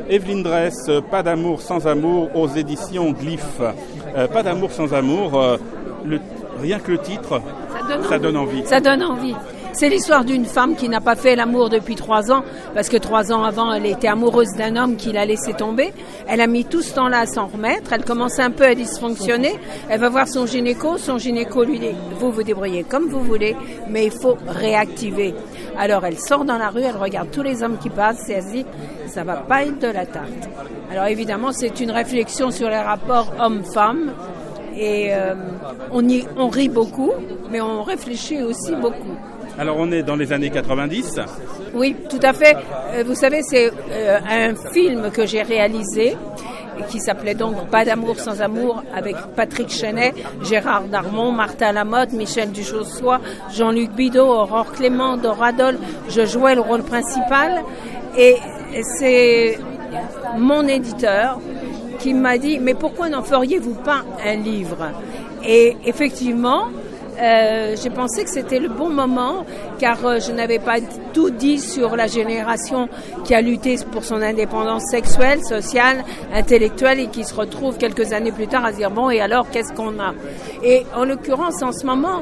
Evelyne Dress, Pas d'amour sans amour aux éditions Glyph. Pas d'amour sans amour, rien que le titre, ça donne envie. Ça donne envie. C'est l'histoire d'une femme qui n'a pas fait l'amour depuis 3 ans, parce que 3 ans avant, elle était amoureuse d'un homme qui l'a laissé tomber. Elle a mis tout ce temps-là à s'en remettre. Elle commence un peu à dysfonctionner. Elle va voir son gynéco. Son gynéco lui dit « Vous vous débrouillez comme vous voulez, mais il faut réactiver. » Alors elle sort dans la rue, elle regarde tous les hommes qui passent et elle se dit « Ça va pas être de la tarte. » Alors évidemment, c'est une réflexion sur les rapports hommes-femmes. Et on rit beaucoup, mais on réfléchit aussi beaucoup. Alors on est dans les années 90. Oui, tout à fait. Vous savez, c'est un film que j'ai réalisé qui s'appelait donc Pas d'amour sans amour avec Patrick Chenet, Gérard Darmon, Martin Lamotte, Michel Duchossois, Jean-Luc Bidot, Aurore Clément, Dora Dole. Je jouais le rôle principal et c'est mon éditeur qui m'a dit « Mais pourquoi n'en feriez-vous pas un livre ?» Et effectivement, j'ai pensé que c'était le bon moment car je n'avais pas tout dit sur la génération qui a lutté pour son indépendance sexuelle, sociale, intellectuelle et qui se retrouve quelques années plus tard à se dire bon et alors qu'est-ce qu'on a ? Et en l'occurrence en ce moment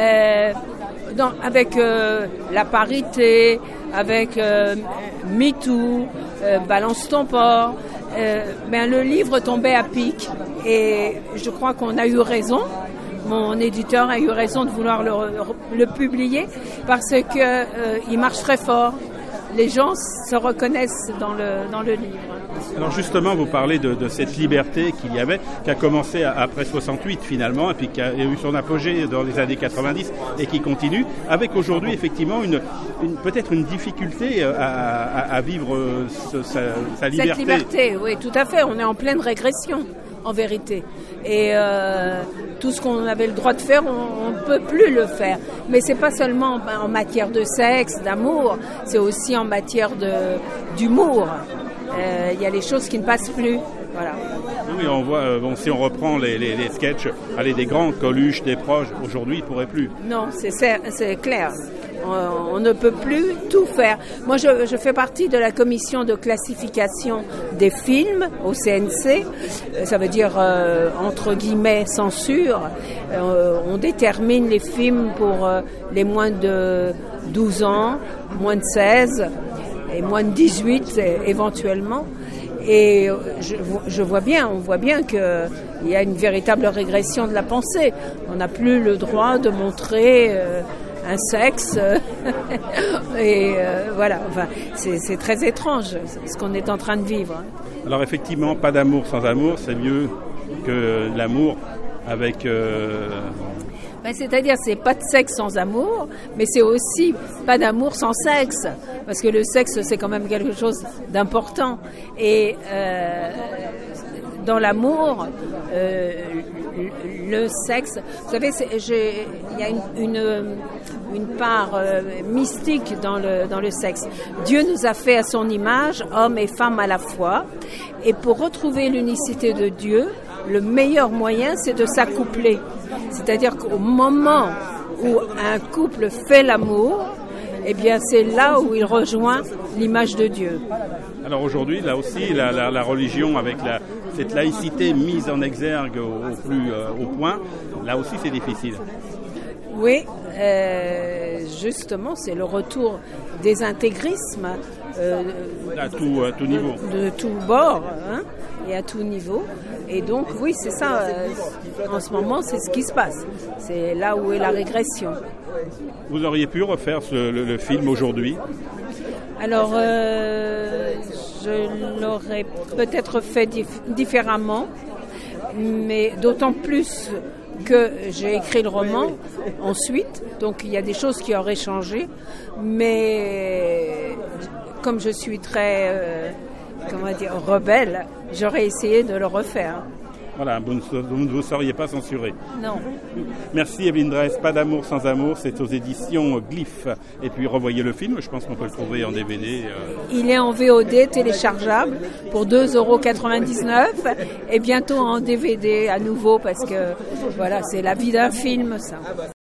avec la parité, avec MeToo, Balance ton port, le livre tombait à pic et je crois qu'on a eu raison. Mon éditeur a eu raison de vouloir le publier parce que il marche très fort. Les gens se reconnaissent dans le livre. Alors justement, vous parlez de cette liberté qu'il y avait, qui a commencé après 68 finalement, et puis qui a eu son apogée dans les années 90 et qui continue, avec aujourd'hui effectivement peut-être une difficulté à vivre sa liberté. Cette liberté, oui, tout à fait. On est en pleine régression. En vérité. Et tout ce qu'on avait le droit de faire, on ne peut plus le faire. Mais c'est pas seulement en matière de sexe, d'amour, c'est aussi en matière d'humour. Il y a les choses qui ne passent plus. Voilà. Oui, on voit, si on reprend les sketchs, des grands Coluche, des proches, aujourd'hui, ils ne pourraient plus. Non, c'est clair. On ne peut plus tout faire. Moi, je fais partie de la commission de classification des films au CNC. Ça veut dire, entre guillemets, censure. On détermine les films pour les moins de 12 ans, moins de 16 et moins de 18 éventuellement. Et on voit bien qu'il y a une véritable régression de la pensée. On n'a plus le droit de montrer un sexe et voilà. Enfin, c'est très étrange ce qu'on est en train de vivre. Alors effectivement, pas d'amour sans amour, c'est mieux que l'amour avec. C'est-à-dire, c'est pas de sexe sans amour, mais c'est aussi pas d'amour sans sexe, parce que le sexe, c'est quand même quelque chose d'important. Et dans l'amour, le sexe, vous savez, il y a une part mystique dans le sexe. Dieu nous a fait à son image, hommes et femmes à la fois, et pour retrouver l'unicité de Dieu, le meilleur moyen, c'est de s'accoupler. C'est-à-dire qu'au moment où un couple fait l'amour, eh bien, c'est là où il rejoint l'image de Dieu. Alors aujourd'hui, là aussi, la religion, avec cette laïcité mise en exergue au point, là aussi, c'est difficile. Oui, justement, c'est le retour des intégrismes à tout niveau. De tout bord, et à tout niveau. Et donc, oui, c'est ça. En ce moment, c'est ce qui se passe. C'est là où est la régression. Vous auriez pu refaire le film aujourd'hui ? Alors, je l'aurais peut-être fait différemment, mais d'autant plus que j'ai écrit le roman ensuite, donc il y a des choses qui auraient changé, mais comme je suis très, rebelle, j'aurais essayé de le refaire. Voilà, vous ne vous seriez pas censuré. Non. Merci Evelyne Dress, Pas d'amour sans amour, c'est aux éditions Glyph. Et puis revoyez le film, je pense qu'on peut le trouver en DVD. Il est en VOD téléchargeable pour 2,99 € et bientôt en DVD à nouveau parce que voilà, c'est la vie d'un film ça.